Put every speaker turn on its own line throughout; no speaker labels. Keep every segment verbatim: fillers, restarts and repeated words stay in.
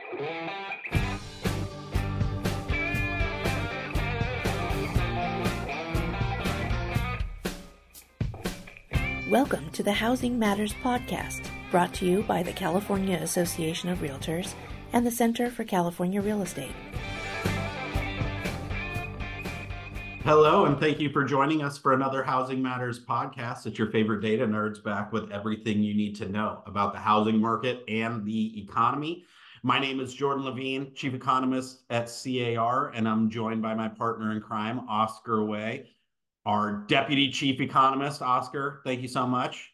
Welcome to the Housing Matters Podcast, brought to you by the California Association of Realtors and the Center for California Real Estate.
Hello, and thank you for joining us for another Housing Matters podcast. It's your favorite data nerds back with everything you need to know about the housing market and the economy. My name is Jordan Levine, Chief Economist at C A R, and I'm joined by my partner in crime, Oscar Way, our Deputy Chief Economist. Oscar, thank you so much.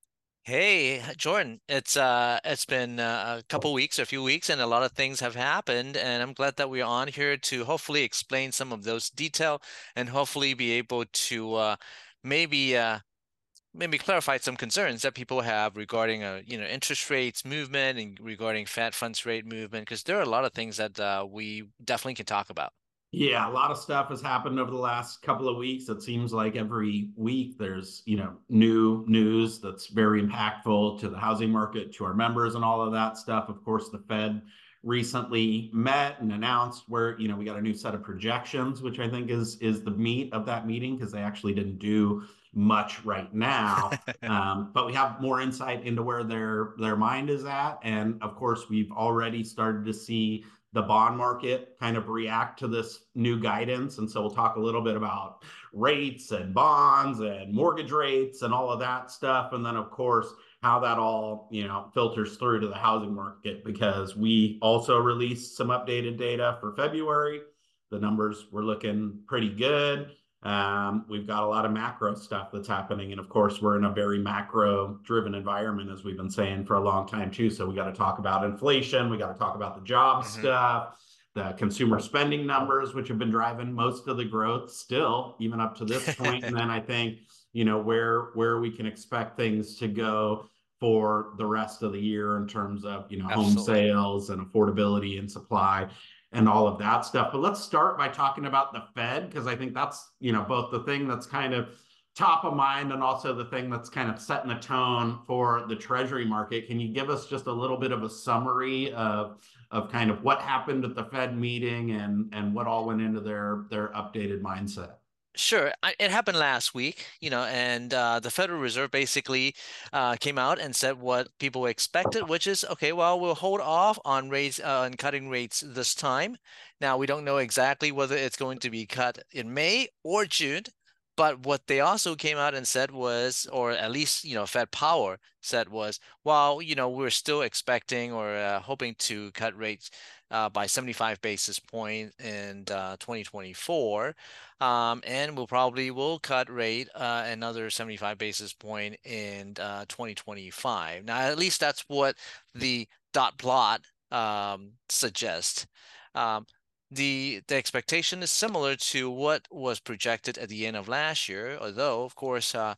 Hey, Jordan, it's uh it's been uh, a couple weeks or a few weeks and a lot of things have happened, and I'm glad that we're on here to hopefully explain some of those detail and hopefully be able to uh maybe uh maybe clarify some concerns that people have regarding uh you know interest rates movement and regarding Fed funds rate movement, because there are a lot of things that uh, we definitely can talk about.
Yeah, a lot of stuff has happened over the last couple of weeks. It seems like every week there's, you know, new news that's very impactful to the housing market, to our members and all of that stuff. Of course, the Fed recently met and announced where, you know, we got a new set of projections, which I think is is the meat of that meeting, because they actually didn't do much right now. Um, but we have more insight into where their their mind is at. And of course, we've already started to see the bond market kind of react to this new guidance. And so we'll talk a little bit about rates and bonds and mortgage rates and all of that stuff. And then, of course, how that all, you know, filters through to the housing market, because we also released some updated data for February. The numbers were looking pretty good. Um, we've got a lot of macro stuff that's happening. And of course, we're in a very macro driven environment, as we've been saying for a long time too. So we got to talk about inflation. We got to talk about the job mm-hmm. stuff, the consumer spending numbers, which have been driving most of the growth still, even up to this point. And then I think, you know, where, where we can expect things to go for the rest of the year in terms of, you know, Absolutely. home sales and affordability and supply and all of that stuff. But let's start by talking about the Fed, because I think that's, you know, both the thing that's kind of top of mind and also the thing that's kind of setting the tone for the Treasury market. Can you give us just a little bit of a summary of, of kind of what happened at the Fed meeting and, and what all went into their, their updated mindset?
Sure. I, it happened last week, you know, and uh, the Federal Reserve basically uh, came out and said what people expected, which is, okay, well, we'll hold off on rates uh, on cutting rates this time. Now, we don't know exactly whether it's going to be cut in May or June. But what they also came out and said was, or at least, you know, Fed Power said was, well, you know, we're still expecting or uh, hoping to cut rates uh, by seventy-five basis points in uh, twenty twenty-four. Um, and we'll probably will cut rate uh, another seventy-five basis point in uh, twenty twenty-five. Now, at least that's what the dot plot um, suggests. Um, The the expectation is similar to what was projected at the end of last year, although of course uh,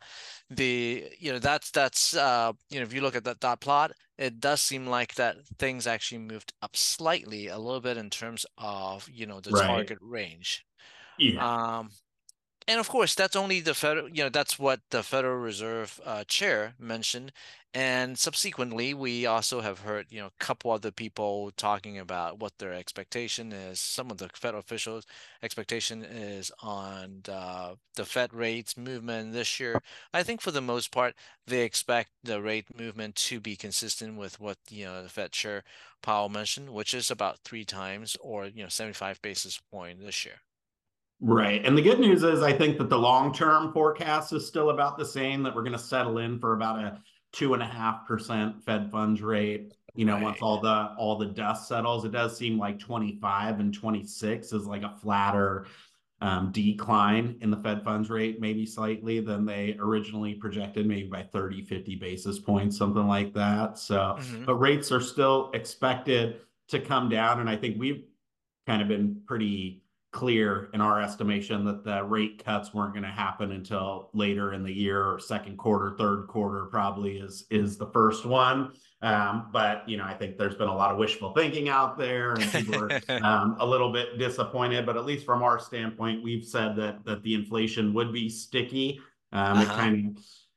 the you know that's that's uh, you know if you look at that dot plot, it does seem like that things actually moved up slightly a little bit in terms of you know the right. target range.
Yeah.
Um, And of course, that's only the federal, you know, that's what the Federal Reserve uh, chair mentioned. And subsequently, we also have heard, you know, a couple other people talking about what their expectation is. Some of the federal officials' expectation is on uh, the Fed rates movement this year. I think for the most part, they expect the rate movement to be consistent with what, you know, the Fed chair Powell mentioned, which is about three times or, you know, seventy-five basis point this year.
Right. And the good news is I think that the long-term forecast is still about the same, that we're going to settle in for about a two and a half percent Fed funds rate. You know, right. once all the all the dust settles, it does seem like twenty-five and twenty-six is like a flatter um, decline in the Fed funds rate, maybe slightly than they originally projected, maybe by thirty, fifty basis points, something like that. So, mm-hmm. but rates are still expected to come down. And I think we've kind of been pretty clear in our estimation that the rate cuts weren't going to happen until later in the year, or second quarter, third quarter probably is is the first one. Um, but, you know, I think there's been a lot of wishful thinking out there, and people are um, a little bit disappointed. But at least from our standpoint, we've said that that the inflation would be sticky. Um, uh-huh. It kind of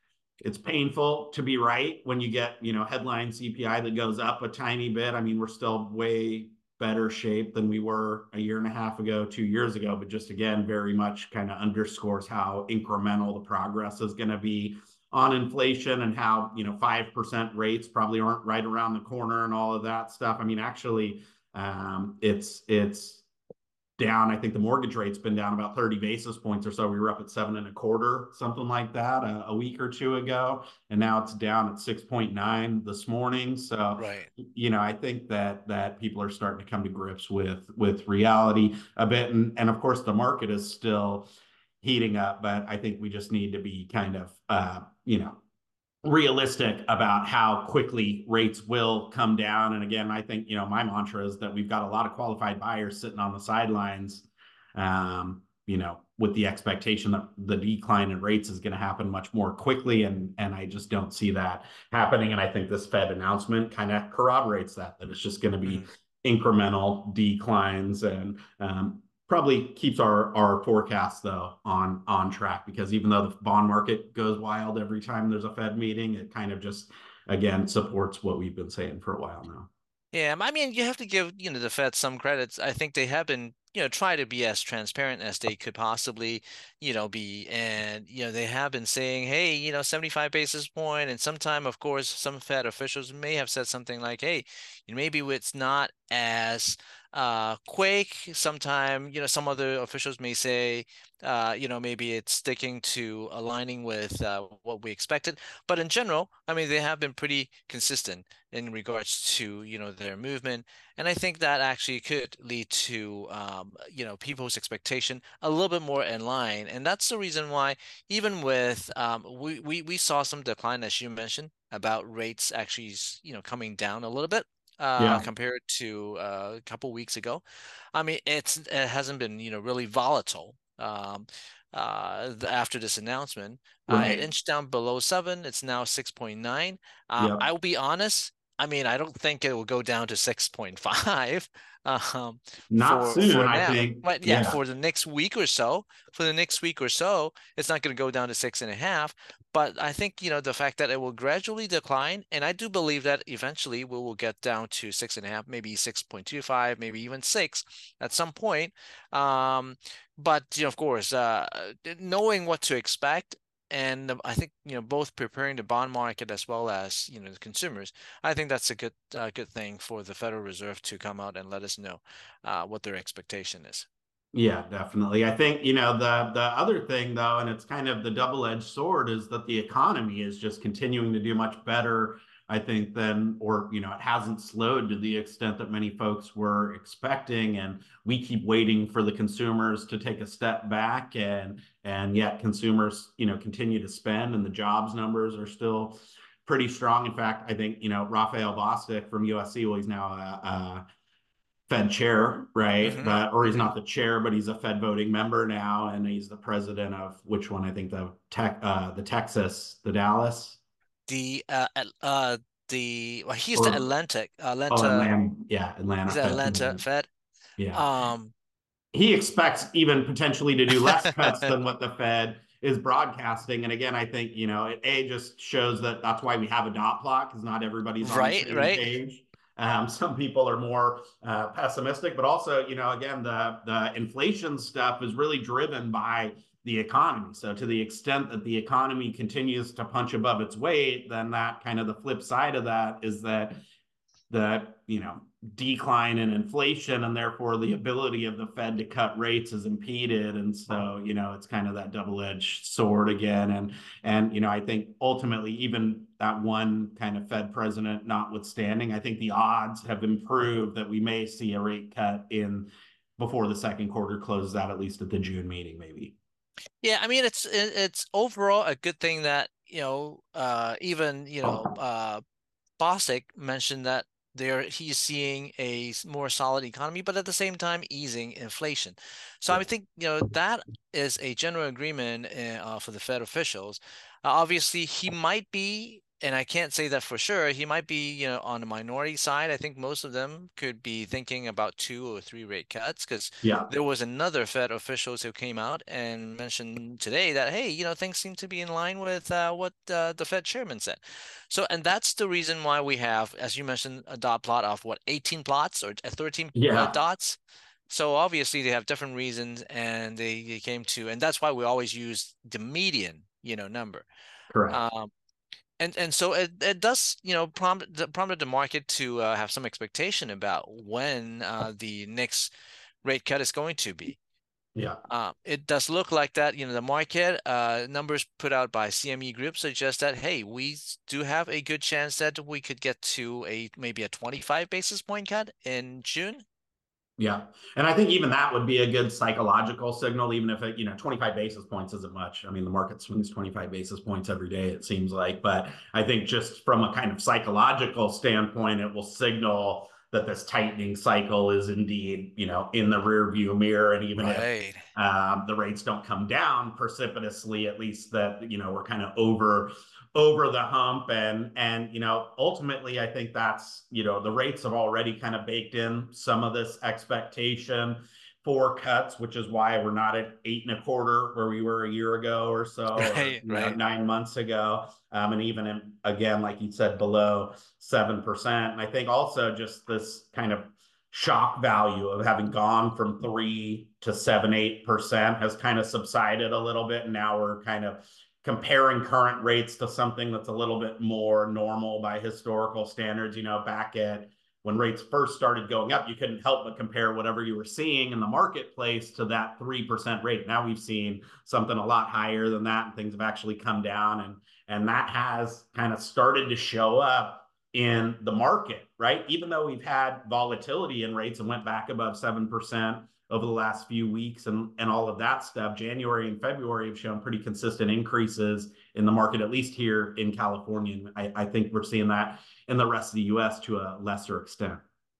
it's painful to be right when you get, you know, headline C P I that goes up a tiny bit. I mean, we're still way better shape than we were a year and a half ago, two years ago, but just again, very much kind of underscores how incremental the progress is going to be on inflation, and how, you know, five percent rates probably aren't right around the corner and all of that stuff. I mean, actually, um, it's, it's, down. I think the mortgage rate's been down about thirty basis points or so. We were up at seven and a quarter, something like that, a, a week or two ago. And now it's down at six point nine this morning. So,
Right.
you know, I think that that people are starting to come to grips with with reality a bit. And, and of course, the market is still heating up, but I think we just need to be kind of, uh, you know, realistic about how quickly rates will come down. And again, I think, you know, my mantra is that we've got a lot of qualified buyers sitting on the sidelines, um, you know, with the expectation that the decline in rates is going to happen much more quickly. And, and I just don't see that happening. And I think this Fed announcement kind of corroborates that, that it's just going to be
Mhm.
incremental declines. And, um, probably keeps our our forecast though on on track, because even though the bond market goes wild every time there's a Fed meeting, it kind of just again supports what we've been saying for a while now.
Yeah, I mean, you have to give, you know, the Fed some credits. I think they have been, you know, try to be as transparent as they could possibly, you know, be. And, you know, they have been saying, hey, you know, seventy-five basis point. And sometime, of course, some Fed officials may have said something like, hey, maybe it's not as uh quick. Sometime, you know, some other officials may say, uh, you know, maybe it's sticking to aligning with uh, what we expected. But in general, I mean, they have been pretty consistent in regards to, you know, their movement. And I think that actually could lead to, um, you know, people's expectation a little bit more in line. And that's the reason why, even with, um, we, we, we saw some decline, as you mentioned, about rates actually, you know, coming down a little bit. Uh,
Yeah,
compared to uh, a couple weeks ago. I mean, it's it hasn't been, you know, really volatile. Um, uh, after this announcement, uh, it
right.
inched down below seven. It's now six point nine. Uh,
Yep.
I will be honest. I mean, I don't think it will go down to six point five um,
Not
for
soon,
for
I
now.
think.
But yeah,
Yeah.
for the next week or so, for the next week or so, it's not going to go down to six and a half. But I think, you know, the fact that it will gradually decline, and I do believe that eventually we will get down to six and a half, maybe six point two five, maybe even six at some point. Um, but you know, of course, uh, knowing what to expect, and um, I think, you know, both preparing the bond market as well as, you know, the consumers. I think that's a good uh, good thing for the Federal Reserve to come out and let us know uh, what their expectation is.
Yeah, definitely. I think, you know, the the other thing though, and it's kind of the double-edged sword, is that the economy is just continuing to do much better, I think, than, or, you know, it hasn't slowed to the extent that many folks were expecting. And we keep waiting for the consumers to take a step back, and and yet consumers, you know, continue to spend, and the jobs numbers are still pretty strong. In fact, I think, you know, Raphael Bostic from U S C, well, he's now a, a Fed chair, right?
hmm
But or he's
hmm
not the chair, but he's a Fed voting member now, and he's the president of which one? I think the tech, uh, the Texas, the Dallas,
The uh, At- uh the well, he's the
or
Atlantic
oh,
Atlanta.
Atlanta, yeah, Atlanta
He's the
Fed
Atlanta
president,
Fed.
yeah.
Um,
He expects even potentially to do less cuts than what the Fed is broadcasting. And again, I think, you know, it A just shows that that's why we have a dot plot, because not everybody's on the
right,
same
right.
page. Um, some people are more uh, pessimistic, but also, you know, again, the the inflation stuff is really driven by the economy. So to the extent that the economy continues to punch above its weight, then that kind of the flip side of that is that the, you know, decline in inflation, and therefore the ability of the Fed to cut rates is impeded. And so, you know, it's kind of that double-edged sword again. And and you know, I think ultimately, even that one kind of Fed president notwithstanding, I think the odds have improved that we may see a rate cut in before the second quarter closes out, at least at the June meeting, maybe.
Yeah, I mean, it's it- it's overall a good thing that, you know, uh even, you know, uh Bostic mentioned that there he's seeing a s- more solid economy, but at the same time easing inflation. So I
Yeah.
think, you know, that is a general agreement uh, uh, for the Fed officials. Uh, obviously, he might be and I can't say that for sure. He might be, you know, on the minority side. I think most of them could be thinking about two or three rate cuts, because
Yeah.
there was another Fed officials who came out and mentioned today that, hey, you know, things seem to be in line with uh, what uh, the Fed chairman said. So, and that's the reason why we have, as you mentioned, a dot plot of what, eighteen plots or thirteen uh,
Yeah.
dots. So obviously they have different reasons, and they, they came to, and that's why we always use the median, you know, number.
Correct.
Um, and and so it, it does, you know, prompt prompted the market to uh, have some expectation about when uh, the next rate cut is going to be.
Yeah.
Uh, it does look like that, you know, the market uh, numbers put out by C M E Group suggest that, hey, we do have a good chance that we could get to a maybe a twenty-five basis point cut in June.
Yeah. And I think even that would be a good psychological signal, even if it, you know, twenty-five basis points isn't much. I mean, the market swings twenty-five basis points every day, it seems like. But I think just from a kind of psychological standpoint, it will signal that this tightening cycle is indeed, you know, in the rear view mirror. And even if
Right.
um, the rates don't come down precipitously, at least that, you know, we're kind of over over the hump. And and you know, ultimately I think that's, you know, the rates have already kind of baked in some of this expectation for cuts, which is why we're not at eight and a quarter where we were a year ago or so, or
Right,
you know,
right.
nine months ago. Um, and even in, again, like you said, below seven percent. And I think also just this kind of shock value of having gone from three to seven, eight percent has kind of subsided a little bit. And now we're kind of comparing current rates to something that's a little bit more normal by historical standards. You know, back at when rates first started going up, you couldn't help but compare whatever you were seeing in the marketplace to that three percent rate. Now we've seen something a lot higher than that, and things have actually come down. And, and that has kind of started to show up in the market, right? Even though we've had volatility in rates and went back above seven percent over the last few weeks and, and all of that stuff, January and February have shown pretty consistent increases in the market, at least here in California. And I, I think we're seeing that in the rest of the U S to a lesser extent.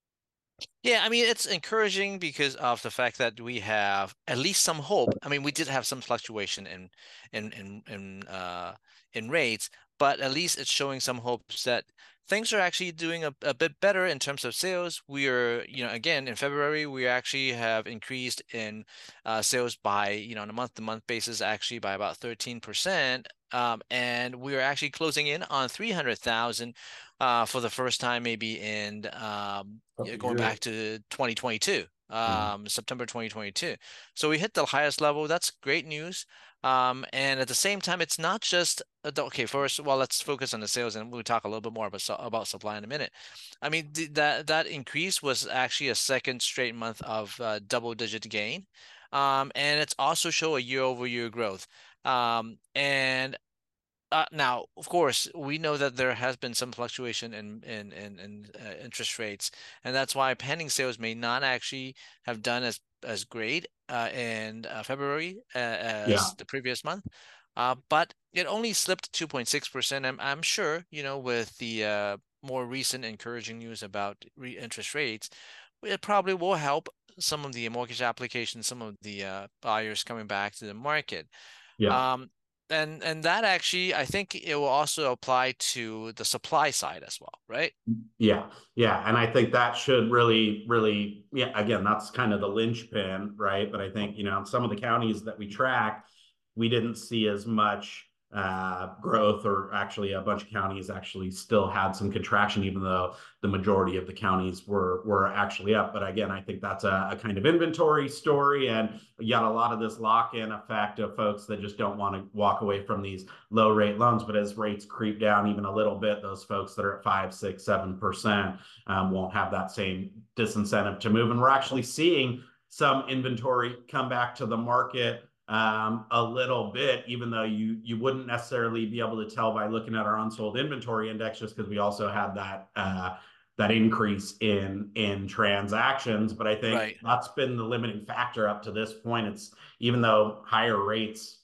Yeah, I mean, it's encouraging because of the fact that we have at least some hope. I mean, we did have some fluctuation in in in in uh in rates, but at least it's showing some hopes that things are actually doing a, a bit better in terms of sales. We are, you know, again, in February, we actually have increased in uh, sales by, you know, on a month-to-month basis, actually by about thirteen percent. Um, and we are actually closing in on three hundred thousand uh, for the first time, maybe in um, yeah, going back to twenty twenty-two, um, September twenty twenty-two. So we hit the highest level. That's great news. Um, and at the same time, it's not just okay. First, well, let's focus on the sales, and we'll talk a little bit more about about supply in a minute. I mean, th that that increase was actually a second straight month of uh, double-digit gain, um, and it's also show a year-over-year growth. Um, and uh, now, of course, we know that there has been some fluctuation in in in, in uh, interest rates, and that's why pending sales may not actually have done as as great uh, in uh, February uh,
Yeah.
as the previous month. Uh, but it only slipped two point six percent. I'm I'm sure, you know, with the uh, more recent encouraging news about re interest rates, it probably will help some of the mortgage applications, some of the uh, buyers coming back to the market.
Yeah.
Um, and and that actually, I think it will also apply to the supply side as well, right?
Yeah, yeah, and I think that should really, really, yeah. Again, that's kind of the linchpin, right? But I think, you know, in some of the counties that we track, we didn't see as much uh, growth, or actually, a bunch of counties actually still had some contraction, even though the majority of the counties were were actually up. But again, I think that's a, a kind of inventory story, and you got a lot of this lock-in effect of folks that just don't want to walk away from these low rate loans. But as rates creep down even a little bit, those folks that are at five, six, seven percent um, won't have that same disincentive to move. And we're actually seeing some inventory come back to the market um, a little bit, even though you you wouldn't necessarily be able to tell by looking at our unsold inventory index, just because we also had that uh, that increase in in transactions. But I think
Right.
that's been the limiting factor up to this point. It's even though higher rates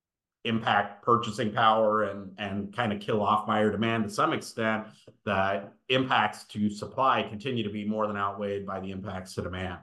impact purchasing power and and kind of kill off buyer demand to some extent, the impacts to supply continue to be more than outweighed by the impacts to demand.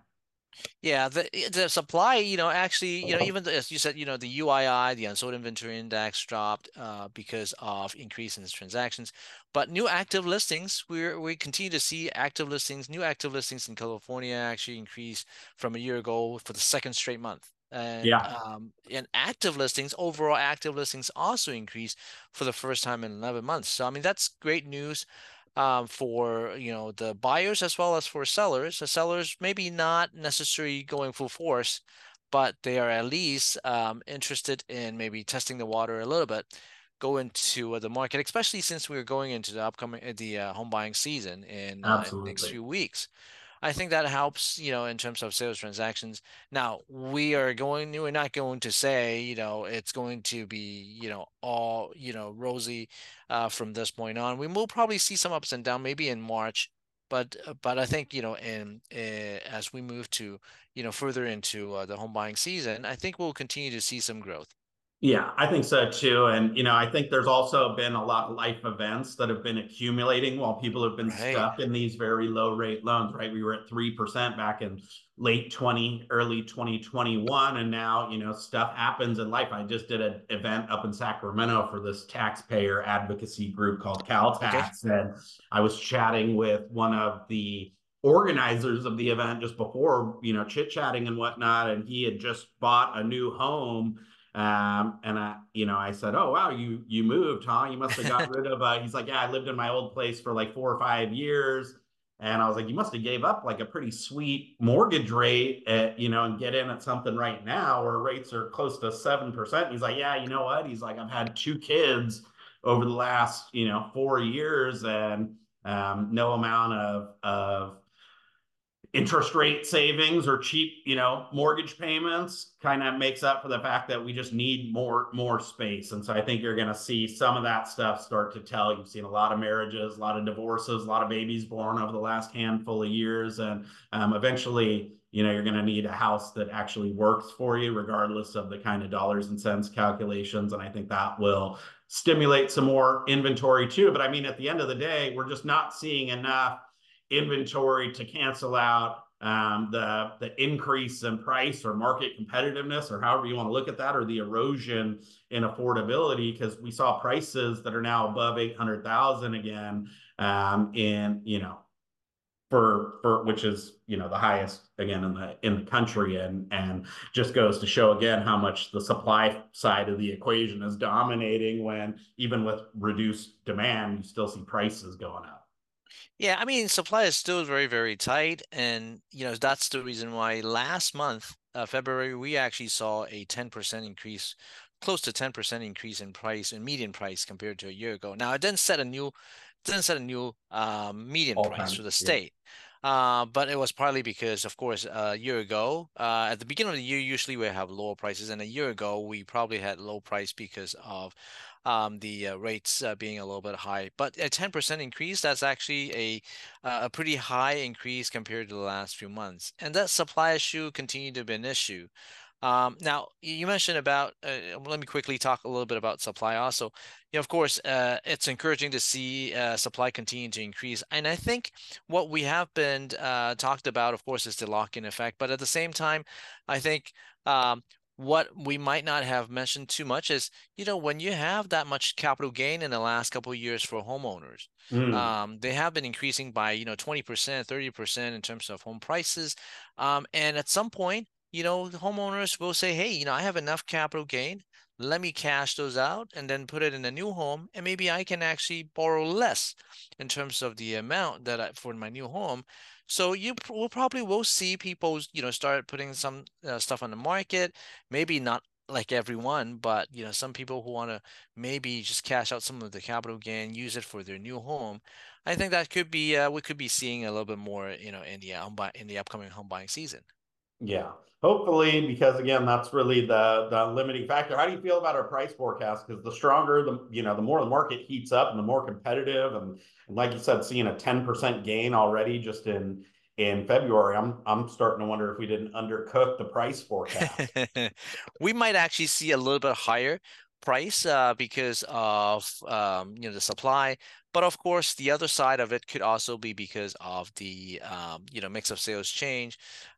Yeah, the the supply, you know, actually, you know, even the, as you said, you know, the U I I, the unsold inventory index dropped uh, because of increase in transactions. But new active listings, we're we continue to see active listings, new active listings in California actually increase from a year ago for the second straight month. And
Yeah,
um, and active listings, overall active listings also increased for the first time in eleven months. So I mean, that's great news um, for you know the buyers as well as for sellers. The sellers maybe not necessarily going full force, but they are at least um, interested in maybe testing the water a little bit, go into uh, the market, especially since we're going into the upcoming uh, the uh, home buying season in, uh, in the next
absolutely.
few weeks. I think that helps, you know, in terms of sales transactions. Now, we are going, we're not going to say, you know, it's going to be, you know, all, you know, rosy uh, from this point on. We will probably see some ups and downs, maybe in March, but uh, but I think, you know, in uh, as we move to, you know, further into uh, the home buying season, I think we'll continue to see some growth.
Yeah, I think so too. And, you know, I think there's also been a lot of life events that have been accumulating while people have been
Right.
stuck in these very low rate loans, right? We were at three percent back in late twenty, early twenty twenty-one. And now, you know, stuff happens in life. I just did an event up in Sacramento for this taxpayer advocacy group called
Okay.
CalTax. And I was chatting with one of the organizers of the event just before, you know, chit chatting and whatnot. And he had just bought a new home um, and I, you know, I said, "Oh wow, you you moved, huh? You must have got rid of." Uh, he's like, "Yeah, I lived in my old place for like four or five years." And I was like, "You must have gave up like a pretty sweet mortgage rate, at, you know, and get in at something right now where rates are close to seven percent." He's like, "Yeah, you know what?" He's like, "I've had two kids over the last, you know, four years, and um, no amount of of interest rate savings or cheap, you know, mortgage payments kind of makes up for the fact that we just need more more space." And so I think you're going to see some of that stuff start to tell. You've seen a lot of marriages, a lot of divorces, a lot of babies born over the last handful of years, and um, eventually, you know, you're going to need a house that actually works for you, regardless of the kind of dollars and cents calculations. And I think that will stimulate some more inventory too. But I mean, at the end of the day, we're just not seeing enough inventory to cancel out um, the the increase in price or market competitiveness, or however you want to look at that, or the erosion in affordability, because we saw prices that are now above eight hundred thousand again, um, in you know for for which is you know the highest again in the in the country, and and just goes to show again how much the supply side of the equation is dominating, when even with reduced demand you still see prices going up.
Yeah, I mean, supply is still very, very tight, and you know that's the reason why last month, uh, February, we actually saw a ten percent increase, close to ten percent increase in price in median price compared to a year ago. Now, it didn't set a new, it didn't set a new um, median
All
price for
time,
the
yeah.
state, uh, but it was partly because, of course, uh, a year ago, uh, at the beginning of the year, usually we have lower prices, and a year ago we probably had low price because of um, the uh, rates uh, being a little bit high. But a ten percent increase, that's actually a uh, a pretty high increase compared to the last few months. And that supply issue continued to be an issue. Um, now, you mentioned about, uh, let me quickly talk a little bit about supply also. You know, of course, uh, it's encouraging to see uh, supply continue to increase. And I think what we have been uh, talked about, of course, is the lock-in effect. But at the same time, I think um, what we might not have mentioned too much is, you know, when you have that much capital gain in the last couple of years for homeowners,
Mm.
um, they have been increasing by, you know, twenty percent, thirty percent in terms of home prices. Um, and at some point, you know, the homeowners will say, hey, you know, I have enough capital gain. Let me cash those out and then put it in a new home. And maybe I can actually borrow less in terms of the amount that I, for my new home. So you pr- will probably will see people, you know, start putting some uh, stuff on the market. Maybe not like everyone, but you know, some people who want to maybe just cash out some of the capital gain, use it for their new home. I think that could be uh, we could be seeing a little bit more, you know, in the uh, home buy, in the upcoming home buying season.
Yeah. Hopefully, because again, that's really the the limiting factor. How do you feel about our price forecast? Because the stronger the you know, the more the market heats up and the more competitive, and, and like you said, seeing a ten percent gain already just in in February, I'm I'm starting to wonder if we didn't undercook the price forecast.
We might actually see a little bit higher price uh, because of um, you know the supply, but of course the other side of it could also be because of the um, you know mix of sales change.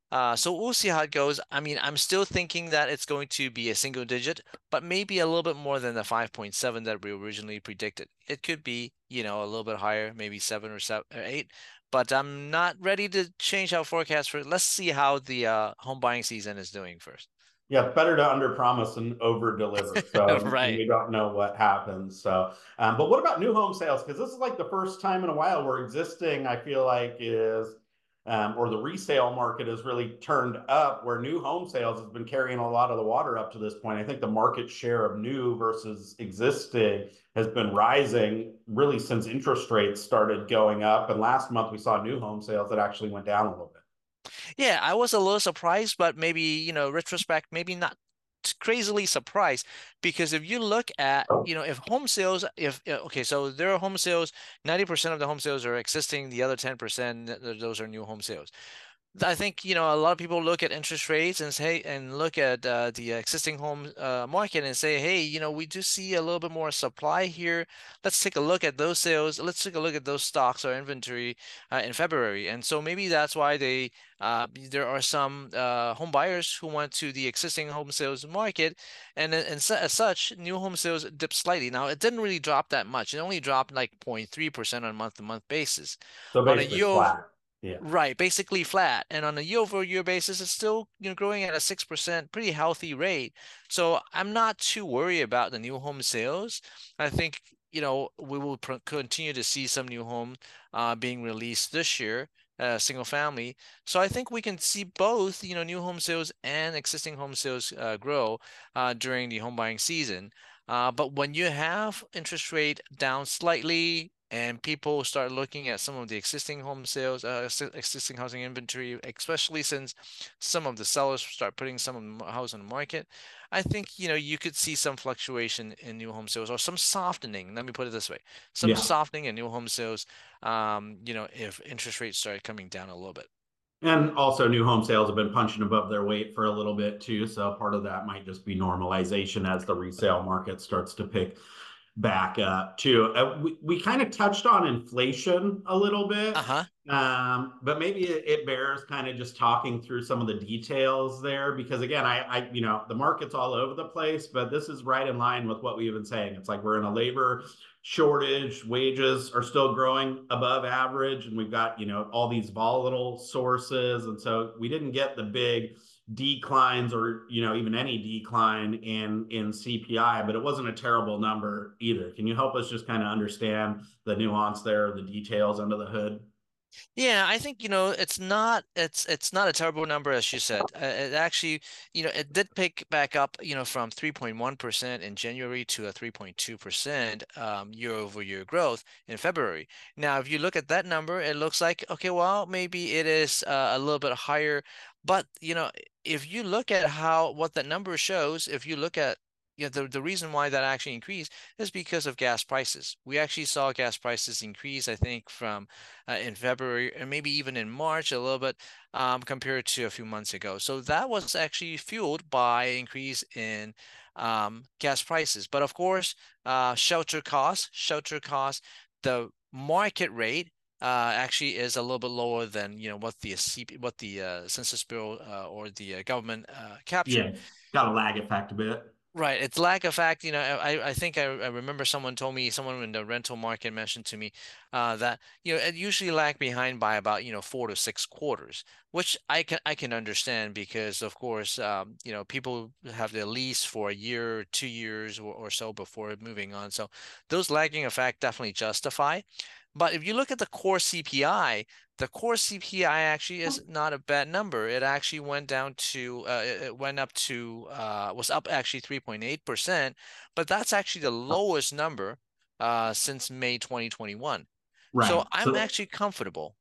Uh, so we'll see how it goes. I mean, I'm still thinking that it's going to be a single digit, but maybe a little bit more than the five point seven that we originally predicted. It could be, you know, a little bit higher, maybe seven or seven or eight, but I'm not ready to change our forecast for it. Let's see how the uh, home buying season is doing first.
Yeah, it's better to under promise and over deliver. So
Right.
we don't know what happens. So, um, but what about new home sales? Because this is like the first time in a while where existing, I feel like, is um, or the resale market has really turned up, where new home sales has been carrying a lot of the water up to this point. I think the market share of new versus existing has been rising really since interest rates started going up. And last month we saw new home sales that actually went down a little bit.
Yeah, I was a little surprised, but maybe, you know, retrospect, maybe not t- crazily surprised because if you look at, you know, if home sales, if, uh, okay, so there are home sales, ninety percent of the home sales are existing, the other ten percent, th- those are new home sales. I think, you know, a lot of people look at interest rates and say, and look at uh, the existing home uh, market and say, hey, you know, we do see a little bit more supply here. Let's take a look at those sales. Let's take a look at those stocks or inventory uh, in February. And so maybe that's why they, uh, there are some uh, home buyers who went to the existing home sales market, and, and so, as such, new home sales dipped slightly. Now, it didn't really drop that much. It only dropped like zero point three percent on a month-to-month basis.
So
On a
basically
year
flat. Yeah.
Right, basically flat. And on a year-over-year basis, it's still, you know, growing at a six percent, pretty healthy rate. So I'm not too worried about the new home sales. I think, you know, we will pr continue to see some new home uh, being released this year, uh, single family. So I think we can see both, you know, new home sales and existing home sales uh, grow uh, during the home buying season. Uh, but when you have interest rate down slightly, and people start looking at some of the existing home sales, uh, existing housing inventory, especially since some of the sellers start putting some of the house on the market. I think, you know, you could see some fluctuation in new home sales or some softening. Let me put it this way, some
Yeah.
softening in new home sales, um, you know, if interest rates start coming down a little bit.
And also, new home sales have been punching above their weight for a little bit too. So part of that might just be normalization as the resale market starts to pick back up too. Uh, we we kind of touched on inflation a little bit,
Uh-huh.
um, but maybe it, it bears kind of just talking through some of the details there because again, I, I you know the market's all over the place, but this is right in line with what we've been saying. It's like we're in a labor shortage, wages are still growing above average, and we've got you know all these volatile sources, and so we didn't get the big declines or you know even any decline in in C P I, but it wasn't a terrible number either. Can you help us just kind of understand the nuance there, the details under the hood?
Yeah, I think, you know, it's not it's it's not a terrible number as you said. Uh, it actually, you know, it did pick back up, you know, from three point one percent in January to a three point two percent um, year over year growth in February. Now, if you look at that number, it looks like, okay, well, maybe it is uh, a little bit higher, but, you know, if you look at how what that number shows, if you look at yeah, the, the reason why that actually increased is because of gas prices. We actually saw gas prices increase, I think, from uh, in February and maybe even in March a little bit um, compared to a few months ago. So that was actually fueled by increase in um, gas prices. But of course, uh, shelter costs, shelter costs, the market rate uh, actually is a little bit lower than you know what the C P, what the uh, Census Bureau uh, or the uh, government uh, captured.
Yeah, got a lag effect a bit.
Right. It's lack of fact, you know, I, I think I, I remember someone told me, someone in the rental market mentioned to me uh, that, you know, it usually lag behind by about, you know, four to six quarters, which I can I can understand because of course, um, you know, people have their lease for a year, two years or, or so before moving on. So those lagging effect definitely justify. But if you look at the core C P I, the core C P I actually is not a bad number. It actually went down to, uh, it it went up to, uh, was up actually three point eight percent, but that's actually the lowest number uh, since May twenty twenty-one.
Right.
So I'm
So
actually comfortable.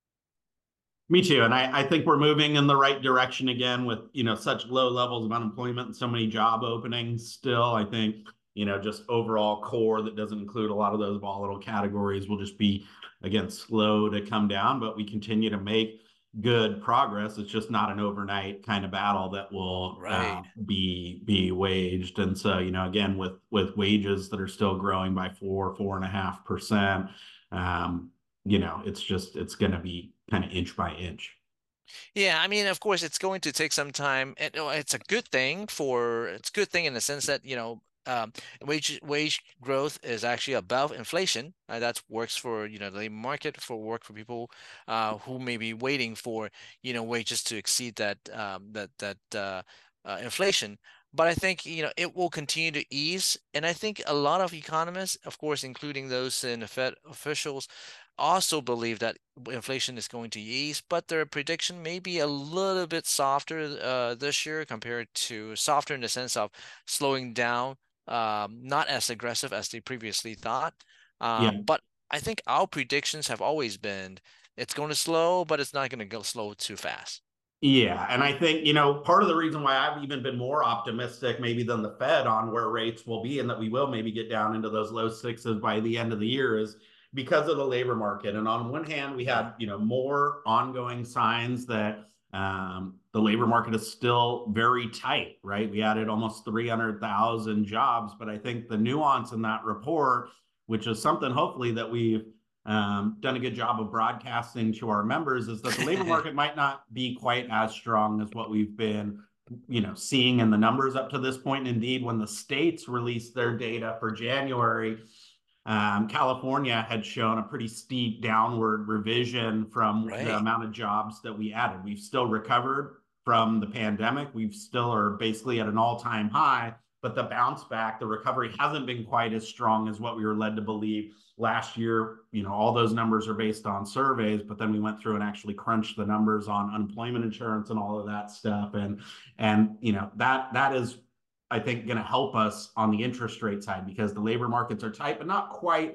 me too. And I, I think we're moving in the right direction again with, you know, such low levels of unemployment and so many job openings still. I think, you know, just overall core that doesn't include a lot of those volatile categories will just be, again, slow to come down, but we continue to make good progress. It's just not an overnight kind of battle that will uh,
Right.
be be waged. And so, you know, again, with with wages that are still growing by four, four and a half percent, um, you know, it's just it's going to be kind of inch by inch.
Yeah, I mean, of course, it's going to take some time. And uh, it's a good thing for it's a good thing in the sense that, you know, um, wage wage growth is actually above inflation. Uh, that works for, you know, the labor market, for work for people uh, who may be waiting for, you know, wages to exceed that um, that that uh, uh, inflation. But I think, you know, it will continue to ease, and I think a lot of economists, of course, including those in the Fed officials, also believe that inflation is going to ease, but their prediction may be a little bit softer uh, this year, compared to softer in the sense of slowing down, um, not as aggressive as they previously thought.
Yeah.
Um, but I think our predictions have always been it's going to slow, but it's not going to go slow too fast.
Yeah, and I think, you know, part of the reason why I've even been more optimistic maybe than the Fed on where rates will be and that we will maybe get down into those low sixes by the end of the year is because of the labor market. And on one hand, we
Yeah.
had, you know, more ongoing signs that um, the labor market is still very tight, right? We added almost three hundred thousand jobs, but I think the nuance in that report, which is something hopefully that we've um, done a good job of broadcasting to our members, is that the labor market might not be quite as strong as what we've been, you know, seeing in the numbers up to this point. Indeed, when the states released their data for January, um, California had shown a pretty steep downward revision from the
Right.
amount of jobs that we added. We've still recovered from the pandemic. We've still are basically at an all-time high, but the bounce back, the recovery hasn't been quite as strong as what we were led to believe last year. You know, all those numbers are based on surveys, but then we went through and actually crunched the numbers on unemployment insurance and all of that stuff. And, and, you know, that, that is, I think, going to help us on the interest rate side because the labor markets are tight, but not quite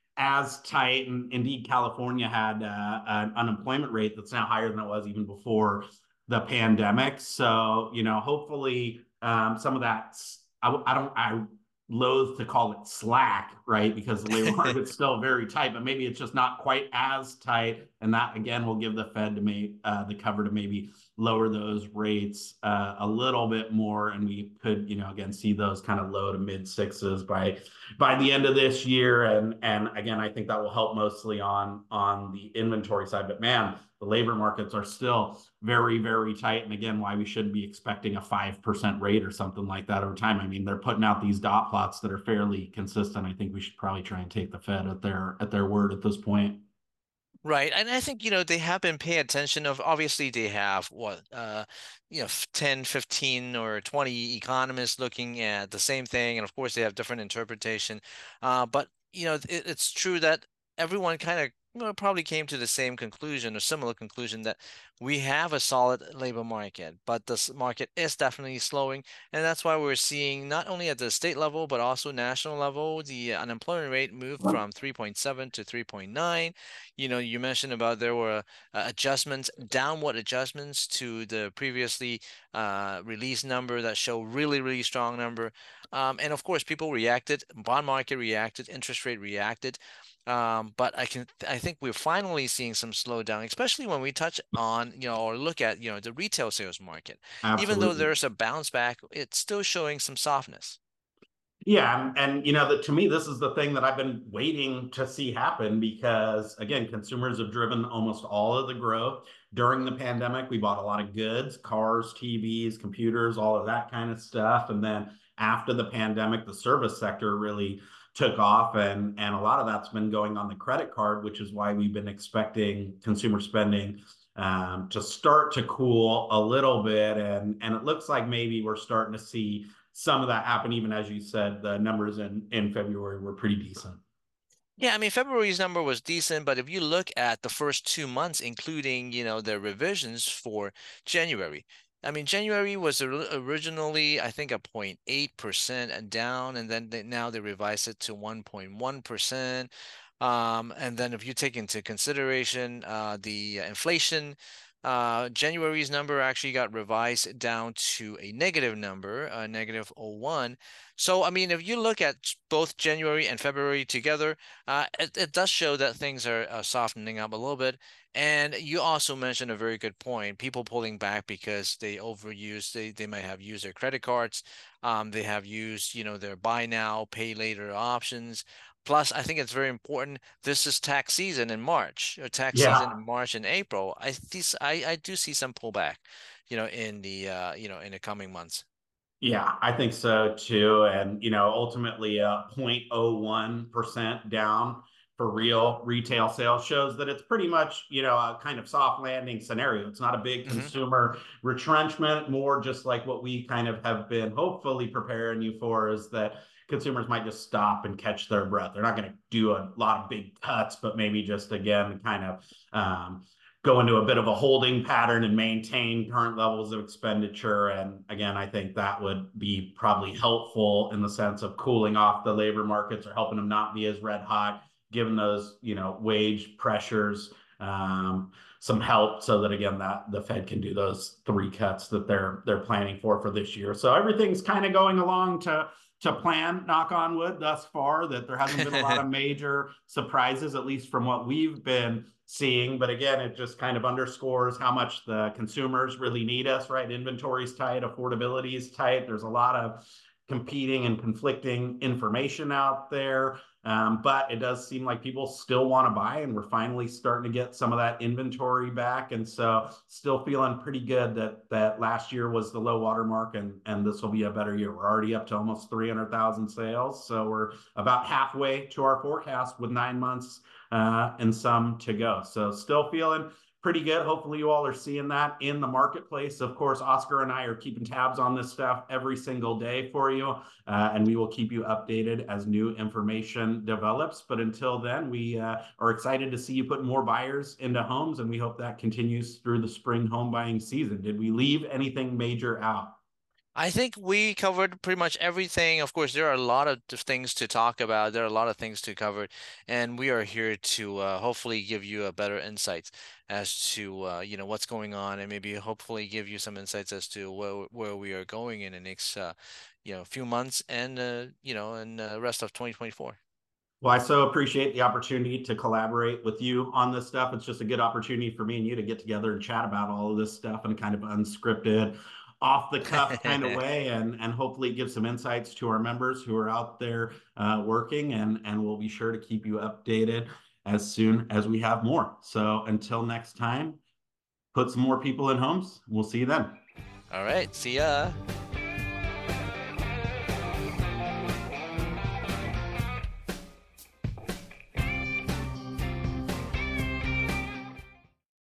as tight. And indeed, California had uh, an unemployment rate that's now higher than it was even before the pandemic. So, you know, hopefully um, some of that, I, I don't, I loath to call it slack, right? Because the labor market's still very tight, but maybe it's just not quite as tight. And that again will give the Fed to make uh, the cover to maybe lower those rates uh, a little bit more, and we could, you know, again see those kind of low to mid sixes by by the end of this year. And and again, I think that will help mostly on on the inventory side. But man, the labor markets are still very, very tight. And again, why we shouldn't be expecting a five percent rate or something like that over time. I mean, they're putting out these dot plots that are fairly consistent. I think we should probably try and take the Fed at their at their word at this point.
Right. And I think, you know, they have been paying attention of obviously they have what, uh, you know, ten, fifteen or twenty economists looking at the same thing. And of course they have different interpretation. Uh, but, you know, it, it's true that everyone kind of, you know, probably came to the same conclusion or similar conclusion that we have a solid labor market, but this market is definitely slowing. And that's why we're seeing not only at the state level, but also national level, the unemployment rate moved from three point seven to three point nine. You know, you mentioned about there were uh, adjustments, downward adjustments to the previously uh, released number that show really, really strong number. Um, and of course, people reacted, bond market reacted, interest rate reacted. Um, but I can, I think we're finally seeing some slowdown, especially when we touch on, you know, or look at, you know, the retail sales market. Even though
Absolutely.
there's a bounce back, it's still showing some softness.
Yeah, and, and you know that to me, this is the thing that I've been waiting to see happen because again, consumers have driven almost all of the growth during the pandemic. We bought a lot of goods, cars, T Vs, computers, all of that kind of stuff. And then after the pandemic, the service sector really took off, and and a lot of that's been going on the credit card, which is why we've been expecting consumer spending um, to start to cool a little bit. And and it looks like maybe we're starting to see some of that happen. Even as you said, the numbers in in February were pretty decent.
Yeah, I mean, February's number was decent, but if you look at the first two months, including, you know, the revisions for January, I mean, January was or- originally, I think, a zero point eight percent and down, and then they, now they revised it to one point one percent. Um, and then if you take into consideration uh, the uh, inflation, uh, January's number actually got revised down to a negative number, a negative zero point zero one. So, I mean, if you look at both January and February together, uh, it, it does show that things are uh, softening up a little bit. And you also mentioned a very good point. People pulling back because they overuse, they, they might have used their credit cards. Um, they have used, you know, their buy now, pay later options. Plus, I think it's very important. This is tax season in March, or tax season
Yeah.
in March and April. I this I I do see some pullback, you know, in the uh, you know, in the coming months.
Yeah, I think so too. And, you know, ultimately, uh, zero point zero one percent down for real retail sales shows that it's pretty much, you know, a kind of soft landing scenario. It's not a big
Hmm.
consumer retrenchment, more just like what we kind of have been hopefully preparing you for is that consumers might just stop and catch their breath. They're not going to do a lot of big cuts, but maybe just again, kind of, um, go into a bit of a holding pattern and maintain current levels of expenditure. And again, I think that would be probably helpful in the sense of cooling off the labor markets or helping them not be as red hot, given those, you know, wage pressures, um, some help so that again that the Fed can do those three cuts that they're they're planning for for this year. So everything's kind of going along to to plan, knock on wood, thus far, that there hasn't been a lot of major surprises, at least from what we've been seeing. But again, it just kind of underscores how much the consumers really need us, right? Inventory's tight, affordability is tight. There's a lot of competing and conflicting information out there. Um, but it does seem like people still want to buy, and we're finally starting to get some of that inventory back. And so, still feeling pretty good that that last year was the low water mark, and and this will be a better year. We're already up to almost three hundred thousand sales, so we're about halfway to our forecast with nine months uh, and some to go. So, still feeling pretty good. Hopefully you all are seeing that in the marketplace. Of course, Oscar and I are keeping tabs on this stuff every single day for you, uh, and we will keep you updated as new information develops. But until then, we uh, are excited to see you put more buyers into homes, and we hope that continues through the spring home buying season. Did we leave anything major out?
I think we covered pretty much everything. Of course, there are a lot of th- things to talk about. There are a lot of things to cover, and we are here to uh, hopefully give you a better insights as to uh, you know, what's going on, and maybe hopefully give you some insights as to where where we are going in the next uh, you know, few months, and uh, you know, and uh, rest of twenty twenty-four.
Well, I so appreciate the opportunity to collaborate with you on this stuff. It's just a good opportunity for me and you to get together and chat about all of this stuff in a kind of unscripted, off the cuff kind of way, and and hopefully give some insights to our members who are out there uh, working. And and we'll be sure to keep you updated as soon as we have more. So until next time, put some more people in homes. We'll see you then.
All right, see ya.